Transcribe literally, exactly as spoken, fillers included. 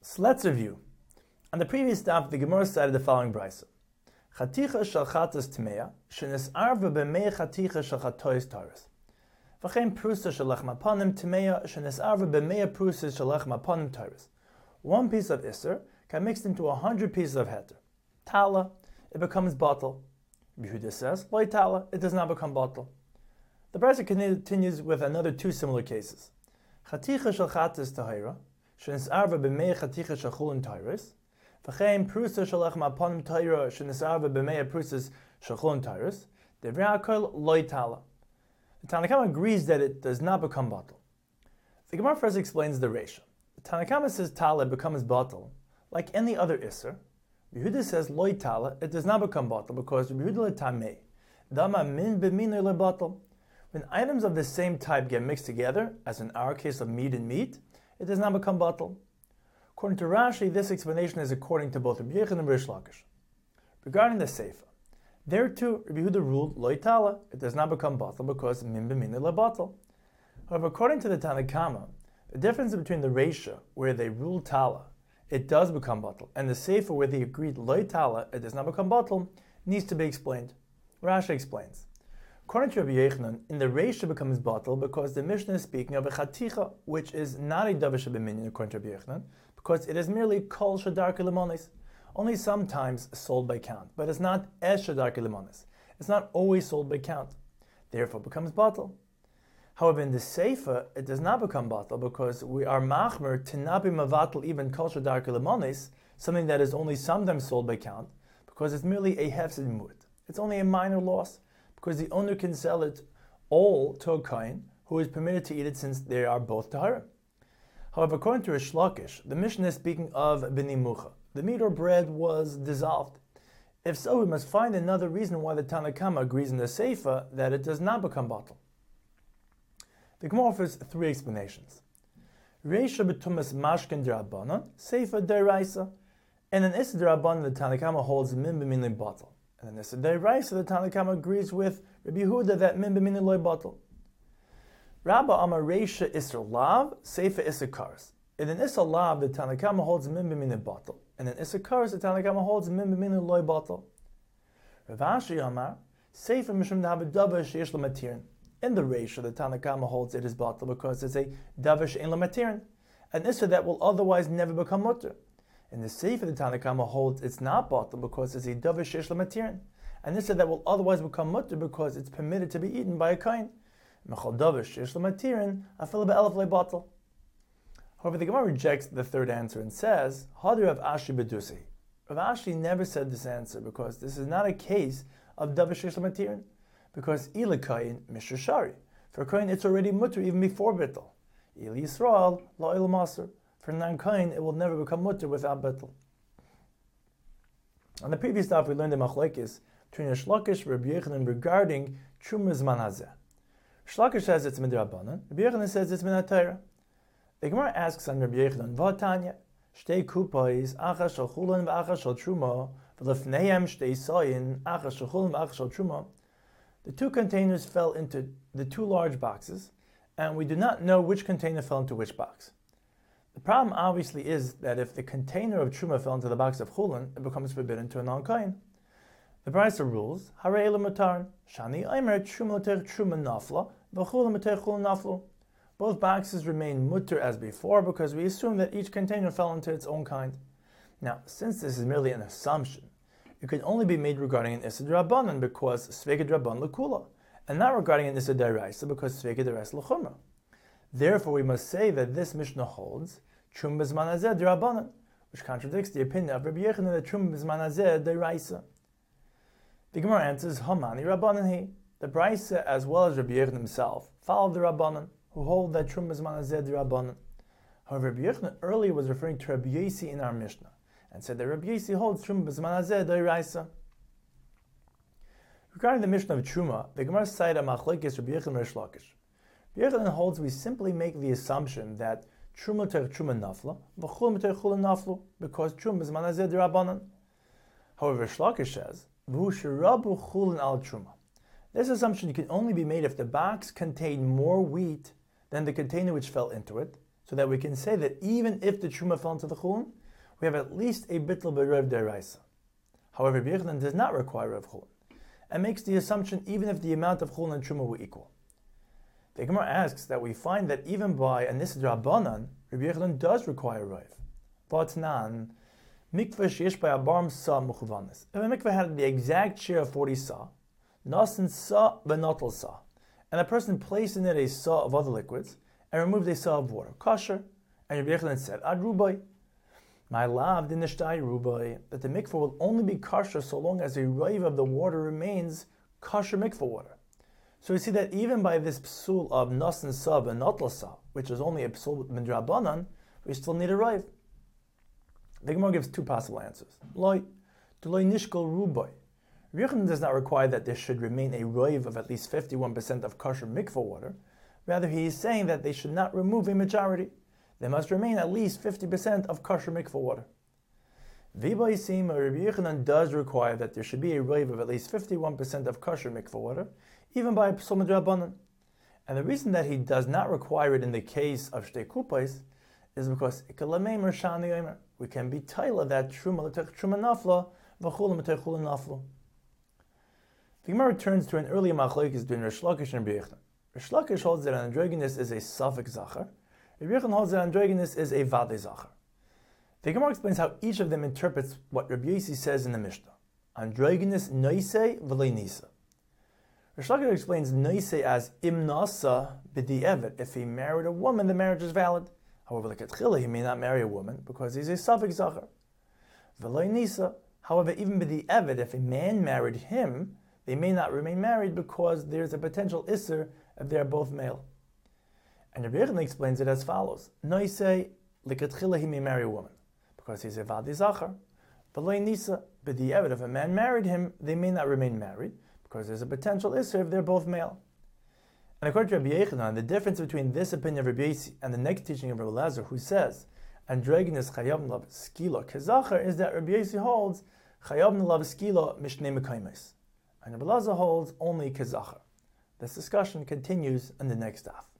So let's review. On the previous daf, the Gemara cited the following brisa: Chaticha shel chatas tmeya shenisarva b'mei chaticha shel chatois taris. V'chein prusa shel lechem apanim tmeya shenisarva b'mei prusa shel lechem apanim taris. One piece of iser can mixed into a hundred pieces of heter. Tala, it becomes bottle. Yehuda says, loy tala, it does not become bottle. The brisa continues with another two similar cases. Chaticha shel chatas tahira shenisarva b'mei chaticha shel chulin taris. V'chein prusa shel lechem apanim tahira shenisarva b'mei prusa shel chulin taris. Devrei hakol loy tala. The Tanna Kamma agrees that it does not become bottle. The Gemara first explains the Reisha. The Tanna Kamma says tala becomes bottle like any other iser. Yehuda says loy tala, it does not become bottle because Yehuda le tamei. Dama min b'minoi le bottle. When items of the same type get mixed together, as in our case of meat and meat, it does not become bottle. According to Rashi, this explanation is according to both Rabbi Yechon and Rish Lakish. Regarding the Seifa, there too, Rabbi Yehuda ruled loy tala, it does not become bottle because min b'minoi le bottle. However, according to the Tanna Kamma, the difference between the Reisha, where they rule tala, it does become bottle, and the Seifa, where they agreed loy tala, it does not become bottle, needs to be explained. Rashi explains. According to Rabbi Yochanan, in the Reisha becomes bottle because the Mishnah is speaking of a chaticha, which is not a davar shebeminyan according to Rabbi Yochanan, because it is merely kol shadarke limonis, only sometimes sold by count, but it's not es shadarke limonis. It's not always sold by count. Therefore, it becomes bottle. However, in the Seifa, it does not become bottle because we are machmer to not be mavatal even kol shadarke limonis, something that is only sometimes sold by count, because it's merely a hefsid mut. It's only a minor loss, because the owner can sell it all to a kohen who is permitted to eat it since they are both tahara. However, according to Rish Lakish, the Mishnah is speaking of b'nimucha. The meat or bread was dissolved. If so, we must find another reason why the Tanna Kamma agrees in the Seifa that it does not become bottle. The Gemara offers three explanations. Reisha b'tumas mashkin d'Rabbanan, Seifa d'Oraisa. And in Issa d'Rabbanan, the Tanna Kamma holds min b'minoi bottle. And in Issa d'Oraisa, the Tanna Kamma agrees with Rabbi Yehuda that min b'minoi loy bottle. Rabba Amar Reisha Isser Lav, Seifa Isser Karas. And in Isser Lav, the Tanna Kamma holds min b'minoi bottle. And in Isser Karas, the Tanna Kamma holds min b'minoi loy bottle. Rav Ashi Amar, Seifa mishum d'hav davar sheyesh lo matirin. In the Reisha, the Tanna Kamma holds it is bottle because it's a davar she'en lo matirin, an Isser that will otherwise never become mutter. In the Seifa, the Tanna Kamma holds it's not bottle because it's a davar sheyesh lo matirin, an Isser that will otherwise become mutter because it's permitted to be eaten by a kohen. However, the Gemara rejects the third answer and says, Hadri Rav Ashi Bedusi. Rav Ashi never said this answer because this is not a case of davar sheyesh lo matirin, because ila kohen mishra shari. For a kohen, it's already mutter even before bittul. Ila Yisrael la il maser. For non-kohen, it will never become mutter without bittul. On the previous daf, we learned the machlekes between Rish Lakish and Rabbi Yochanan regarding truma zman hazeh. Rish Lakish says it's midrabanan. Rabbi Yochanan says it's min haTorah. The Gemara asks on Rabbi Yochanan, V'atanya, shtei kupais, achas shel chulin v'achas shel truma, v'lefneihem shtei soyin, achas shel chulin v'achas shel truma. The two containers fell into the two large boxes, and we do not know which container fell into which box. The problem obviously is that if the container of truma fell into the box of chulin, it becomes forbidden to a non-kohen. The Brisa rules, Harei l'mutarin, Shani Aimer truma l'tech truma nafla, v'chulin l'tech chulin naflu. Both boxes remain mutter as before because we assume that each container fell into its own kind. Now, since this is merely an assumption, it could only be made regarding an Issa d'Rabbanan because Sveika d'Rabban l'kula, and not regarding an Issa d'Oraisa because Sveika d'Oraisa l'chumra. Therefore, we must say that this Mishnah holds Trum b'zman hazeh d'Rabbanan, which contradicts the opinion of Rabbi Yochanan that Trum b'zman hazeh d'Oraisa. The Gemara answers, Hamani Rabbanan he. The Brisa, as well as Rabbi Yochanan himself, follow the Rabbanan, who hold that Trum b'zman hazeh d'Rabbanan. However, Rabbi Yochanan earlier was referring to Rabbi Yosi in our Mishnah, and said that Rabbi Yosi holds Trum b'zman hazeh d'Oraisa. Regarding the Mishnah of Truma, the Gemara cited a machlekes Rabbi Yochanan and Rish Lakish. Rabbi Yochanan holds we simply make the assumption that Truma ter Truma nafla, v'chulin ter chulin naflu, because Trum b'zman hazeh d'Rabbanan. However, Rish Lakish says, v'hu sherabu chulin al Truma. This assumption can only be made if the box contained more wheat than the container which fell into it, so that we can say that even if the truma fell into the chulin, we have at least a bittul b'rev deraisa. However, Rabbi Yochanan does not require rev chulin, and makes the assumption even if the amount of chulin and truma were equal. The Gemara asks that we find that even by a nisad rabbanan, Rabbi Yochanan does require rev. V'atnan, mikveh sheyesh by abarm sa muchavanis. If a mikveh had the exact share of forty sa, nasan sa v'notel sa, and a person placed in it a sa of other liquids, and removed a sa of water, kosher, and Rabbi Yochanan said, ad rubai, my lav dinishtai rubai, that the mikveh will only be kosher so long as a rave of the water remains kosher mikveh water. So we see that even by this psul of nasan sa v'notel sa, which is only a psul midrabanan, we still need a rave. The Gemara gives two possible answers. Loi, to loi nishkol rubai. Rabbi Yochanan does not require that there should remain a roiv of at least fifty-one percent of kosher mikveh water. Rather, he is saying that they should not remove a majority. There must remain at least fifty percent of kosher mikveh water. Viba Yisim, Rabbi Yochanan does require that there should be a roiv of at least fifty-one percent of kosher mikveh water, even by psul midrabanan. And the reason that he does not require it in the case of shtei kupais is because we can be taila that truma l'tech truma nafla v'chula l'tech chula nafla. The Gemara returns to an earlier machlokes between Rish Lakish and Rabbi Yochanan. Rish Lakish holds that androgynous is a suffix zachar. Rabbi Yochanan holds that androgynous is a vade zachar. The Gemara explains how each of them interprets what Rabbi Yossi says in the Mishnah. Androgynous noisei v'lei nisa. Rish Lakish explains noisei as im nasa b'di evet. If he married a woman, the marriage is valid. However, like at Chila, he may not marry a woman because he's a suffix zachar. V'lei nisa. However, even b'di evet, if a man married him, they may not remain married because there's a potential isser if they are both male. And Rabbi Yochanan explains it as follows: Noisei likatchila, he may marry a woman because he's a vadi zachar. V'lei nisa b'di evet, if a man married him, they may not remain married because there's a potential isser if they're both male. And according to Rabbi Yochanan, the difference between this opinion of Rabbi Yossi and the next teaching of Rabbi Elazar, who says androgynous chayavn lav skila kezachar, is that Rabbi Yossi holds chayavn lav skila mishnei mekaymes, and Rabbi Elazar holds only kezachar. This discussion continues in the next daf.